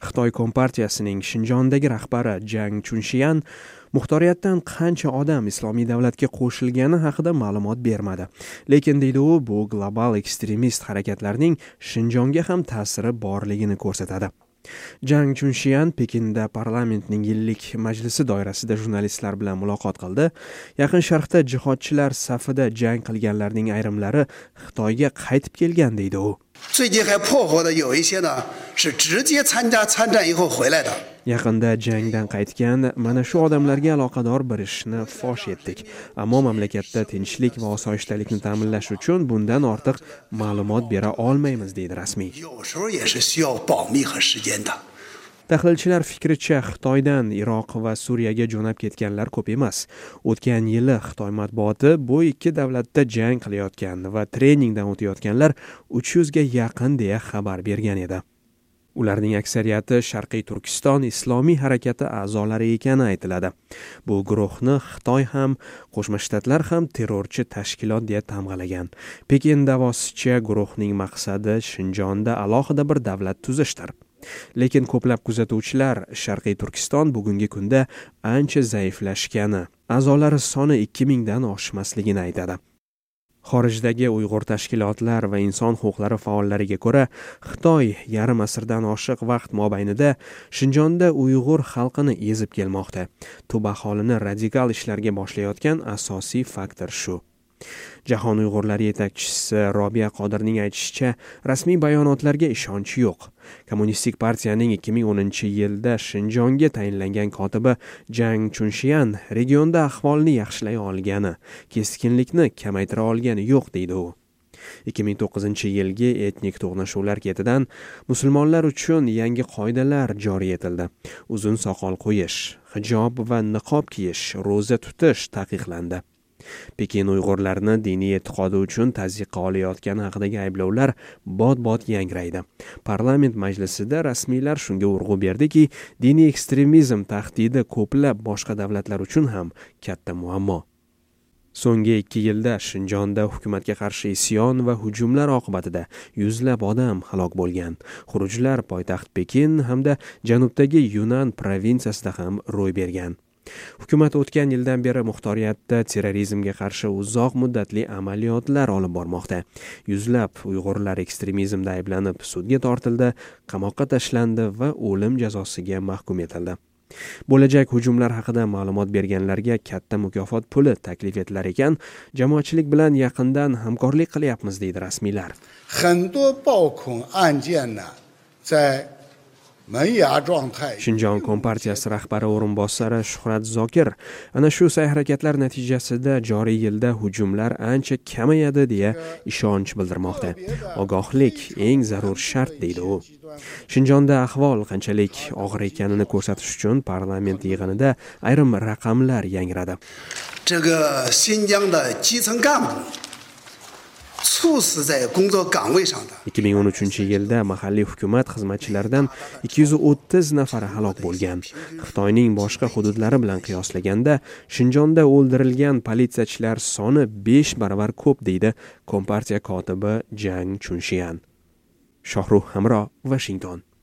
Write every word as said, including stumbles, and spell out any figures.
Xitoy Kompartiyasining Shinjondagi rahbari Jang Chunshiyan muxtoriyatdan qancha odam Islomiy davlatga qo'shilgani haqida ma'lumot bermadi. Lekin deydi u, bu global ekstremist harakatlarning Shinjonga ham ta'siri borligini ko'rsatadi. Jang Chunshiyan Pekinda parlamentning yillik majlisi doirasida jurnalistlar bilan muloqot qildi. Yaqin Sharqda jihodchilar safida jang qilganlarning ayrimlari Xitoyga qaytib kelgan deydi u. Yaqinda jangdan qaytgan mana shu odamlarga aloqador bir ishni fosh etdik. Ammo mamlakatda tinchlik va osoyishtalikni ta'minlash uchun bundan ortiq ma'lumot bera olmaymiz, deydi rasmiy. Tahlilchilar fikricha, Xitoydan Iroq va Suriyaga jo'nab ketganlar ko'p emas. O'tgan yili Xitoy matbuoti bu ikki davlatda jang qilayotgan va treningdan o'tayotganlar uch yuzga yaqin deya xabar bergan edi. Ularning aksariyati Sharqiy Turkiston Islomiy harakati a'zolari ekani aytiladi. Bu guruhni Xitoy ham, Qo'shma Shtatlar ham terrorchi tashkilot deya tamg'alagan. Pekin davosicha guruhning maqsadi Shinjonda alohida bir davlat tuzishdir. Lekin ko'plab kuzatuvchilar Sharqiy Turkiston bugungi kunda ancha zaiflashgani, a'zolari soni ikki mingdan oshmasligini aytadi. Xorijdagi Uyg'ur tashkilotlar va inson huquqlari faollariga ko'ra, Xitoy yarim asrdan oshiq vaqt mobaynida Shinjonda Uyg'ur xalqini ezib kelmoqda. Tub aholini radikal ishlarga boshlayotgan asosiy faktor shu. Jahon Uyg'urlari yetakchisi Robiya Qodirning aytishicha, rasmiy bayonotlarga ishonch yo'q. Kommunistik partiyaning ikki ming o'ninchi yilda Shinjonga tayinlangan kotibi Jang Chunshiyan regionda ahvolni yaxshilay olgani, keskinlikni kamaytira olgani yo'q, deydi u. ikki ming to'qqizinchi yilgi etnik to'qnashuvlar ketidan musulmonlar uchun yangi qoidalar joriy etildi. Uzun soqol qo'yish, hijob va niqob kiyish, ro'za tutish taqiqlandi. Pekin Uyg'urlarni diniy e'tiqodi uchun tazyiqqa olayotgani haqidagi ayblovlar bot-bot yangraydi. Parlament majlisida rasmiylar shunga urg'u berdiki, diniy ekstremizm tahdidi ko'plab boshqa davlatlar uchun ham katta muammo. So'nggi ikki yilda Shinjonda hukumatga qarshi isyon va hujumlar oqibatida yuzlab odam halok bo'lgan. Xurujlar poytaxt Pekin hamda janubdagi Yunan provinsiyasida ham ro'y bergan. Hukumat o'tgan yildan beri muxtoriyatda terrorizmga qarshi uzoq muddatli amaliyotlar olib bormoqda. Yuzlab Uyg'urlar ekstremizmda ayblanib sudga tortildi, qamoqqa tashlandi va o'lim jazosiga mahkum etildi. Bo'lajak hujumlar haqida ma'lumot berganlarga katta mukofot puli taklif etilar ekan, jamoatchilik bilan yaqindan hamkorlik qilyapmiz, deydi rasmiylar. Shinjon Kompartiyasi rahbari o'rinbosari Shuhrat Zokir ana shu sa'y-harakatlar natijasida joriy yilda hujumlar ancha kamayadi deya ishonch bildirmoqda. Ogohlik eng zarur shart, deydi u. Shinjonda ahvol qanchalik og'ir ekanini ko'rsatish uchun parlament yig'inida ayrim raqamlar yangradi. ikki ming o'n uchinchi yilda mahalliy hukumat xizmatchilaridan ikki yuz o'ttiz nafari halok bo'lgan. Xitoyning boshqa hududlari bilan qiyoslaganda Shinjonda o'ldirilgan politsiyachilar soni besh baravar ko'p, deydi Kompartiya kotibi Jang Chunshiyan. Shohruh Hamro, Washington.